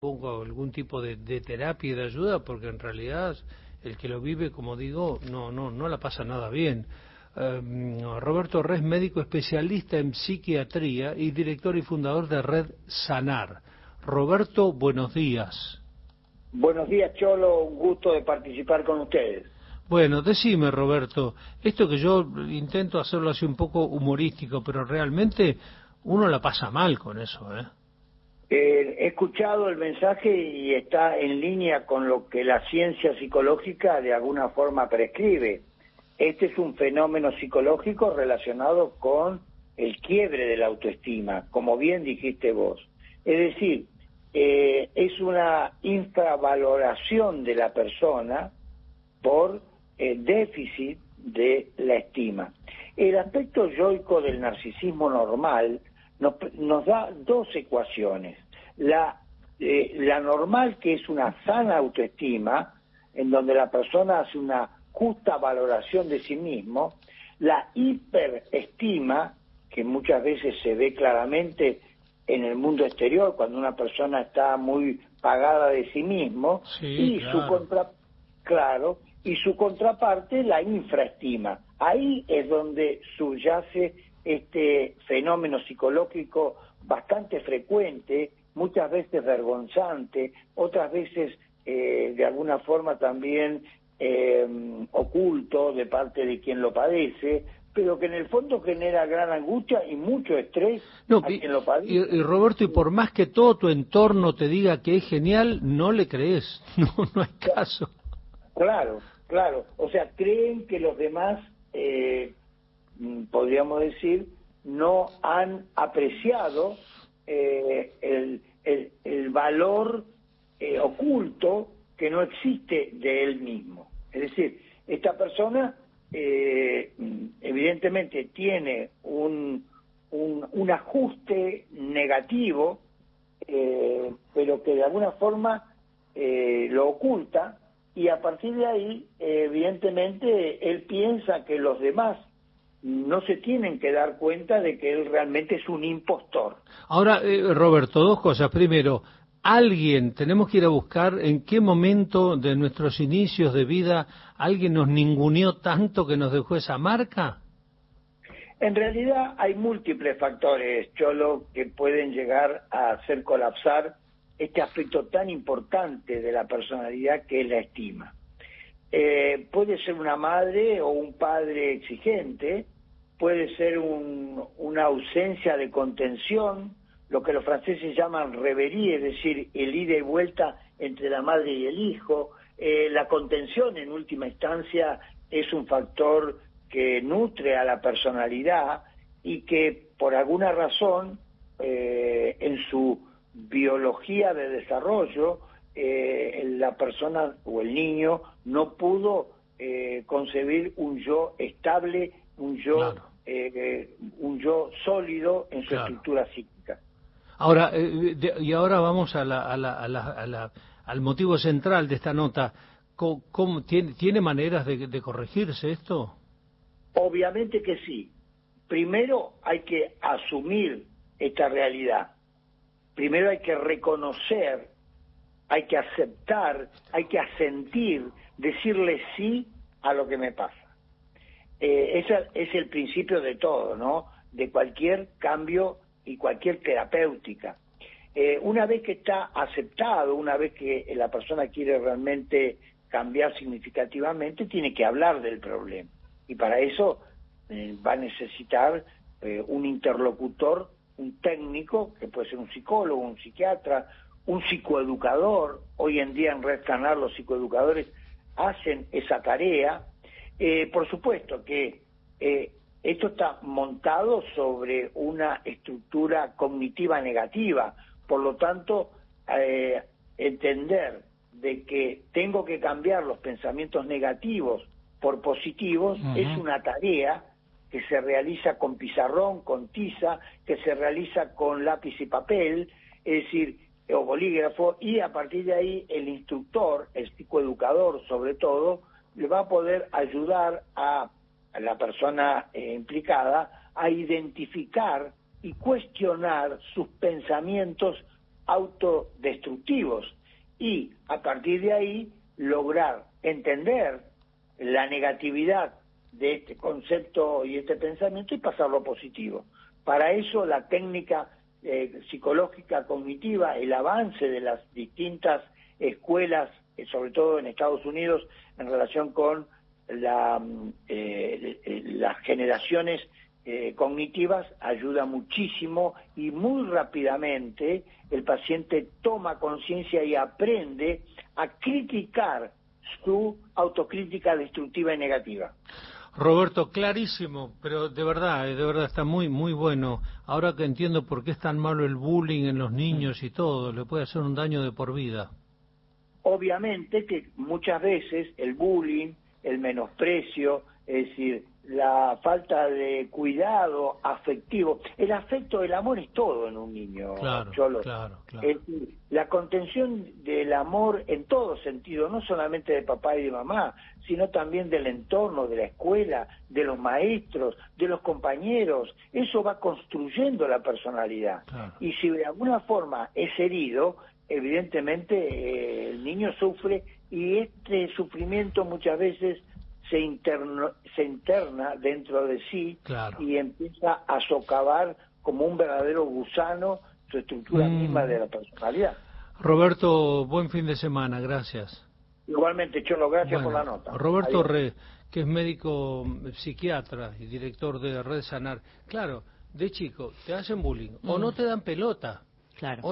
pongo algún tipo de terapia y de ayuda, porque en realidad el que lo vive, como digo, no la pasa nada bien. Roberto Res, médico especialista en psiquiatría y director y fundador de Red Sanar. Roberto, buenos días. Buenos días, Cholo, un gusto de participar con ustedes. Bueno, decime, Roberto, esto que yo intento hacerlo así un poco humorístico, pero realmente uno la pasa mal con eso, ¿eh? He escuchado el mensaje y está en línea con lo que la ciencia psicológica de alguna forma prescribe. Este es un fenómeno psicológico relacionado con el quiebre de la autoestima, como bien dijiste vos. Es decir, es una infravaloración de la persona por déficit de la estima. El aspecto yoico del narcisismo normal nos da dos ecuaciones. La normal, que es una sana autoestima, en donde la persona hace una justa valoración de sí mismo. La hiperestima, que muchas veces se ve claramente en el mundo exterior, cuando una persona está muy pagada de sí mismo, Sí, y claro. su contraparte, la infraestima. Ahí es donde subyace este fenómeno psicológico bastante frecuente, muchas veces vergonzante, otras veces de alguna forma también oculto de parte de quien lo padece, pero que en el fondo genera gran angustia y mucho estrés a quien lo padece. Y Roberto, y por más que todo tu entorno te diga que es genial, no le crees, no hay caso. Claro. O sea, creen que los demás, podríamos decir, no han apreciado el valor oculto que no existe de él mismo. Es decir, esta persona evidentemente tiene un ajuste negativo, pero que de alguna forma lo oculta, y a partir de ahí, evidentemente, él piensa que los demás no se tienen que dar cuenta de que él realmente es un impostor. Ahora, Roberto, dos cosas. Primero, tenemos que ir a buscar en qué momento de nuestros inicios de vida alguien nos ninguneó tanto que nos dejó esa marca. En realidad hay múltiples factores, Cholo, que pueden llegar a hacer colapsar este aspecto tan importante de la personalidad que es la estima. Puede ser una madre o un padre exigente, puede ser una ausencia de contención, lo que los franceses llaman reverie, es decir, el ida y vuelta entre la madre y el hijo. La contención, en última instancia, es un factor que nutre a la personalidad y que por alguna razón en su biología de desarrollo la persona o el niño no pudo concebir un yo estable, un yo sólido en su estructura psíquica. Ahora, y ahora vamos al motivo central de esta nota. ¿Tiene maneras de corregirse esto? Obviamente que sí. Primero hay que asumir esta realidad. Primero hay que reconocer, hay que aceptar, hay que asentir, decirle sí a lo que me pasa. Ese es el principio de todo, ¿no? De cualquier cambio y cualquier terapéutica. Una vez que está aceptado, una vez que la persona quiere realmente cambiar significativamente, tiene que hablar del problema. Y para eso va a necesitar un interlocutor, un técnico, que puede ser un psicólogo, un psiquiatra, un psicoeducador. Hoy en día en Red Sanar los psicoeducadores hacen esa tarea. Por supuesto que esto está montado sobre una estructura cognitiva negativa, por lo tanto, entender de que tengo que cambiar los pensamientos negativos por positivos es una tarea que se realiza con pizarrón, con tiza, que se realiza con lápiz y papel, es decir, o bolígrafo, y a partir de ahí el instructor, el psicoeducador sobre todo, le va a poder ayudar a la persona implicada a identificar y cuestionar sus pensamientos autodestructivos y a partir de ahí lograr entender la negatividad de este concepto y este pensamiento y pasarlo a positivo. Para eso la técnica psicológica cognitiva, el avance de las distintas escuelas, sobre todo en Estados Unidos, en relación con las generaciones cognitivas, ayuda muchísimo y muy rápidamente el paciente toma conciencia y aprende a criticar su autocrítica destructiva y negativa. Roberto, clarísimo, pero de verdad está muy bueno. Ahora que entiendo por qué es tan malo el bullying en los niños y todo, le puede hacer un daño de por vida. Obviamente que muchas veces el bullying, el menosprecio, es decir, la falta de cuidado afectivo, el afecto, el amor es todo en un niño. Claro. Es decir, la contención del amor en todo sentido, no solamente de papá y de mamá, sino también del entorno, de la escuela, de los maestros, de los compañeros, eso va construyendo la personalidad. Claro. Y si de alguna forma es herido, evidentemente el niño sufre y este sufrimiento muchas veces se interna dentro de sí. Claro. Y empieza a socavar como un verdadero gusano su estructura misma de la personalidad. Roberto, buen fin de semana, gracias. Igualmente, Cholo, gracias por la nota. Roberto Adiós. Re, que es médico psiquiatra y director de Red Sanar. Claro, de chico te hacen bullying o no te dan pelota. Claro.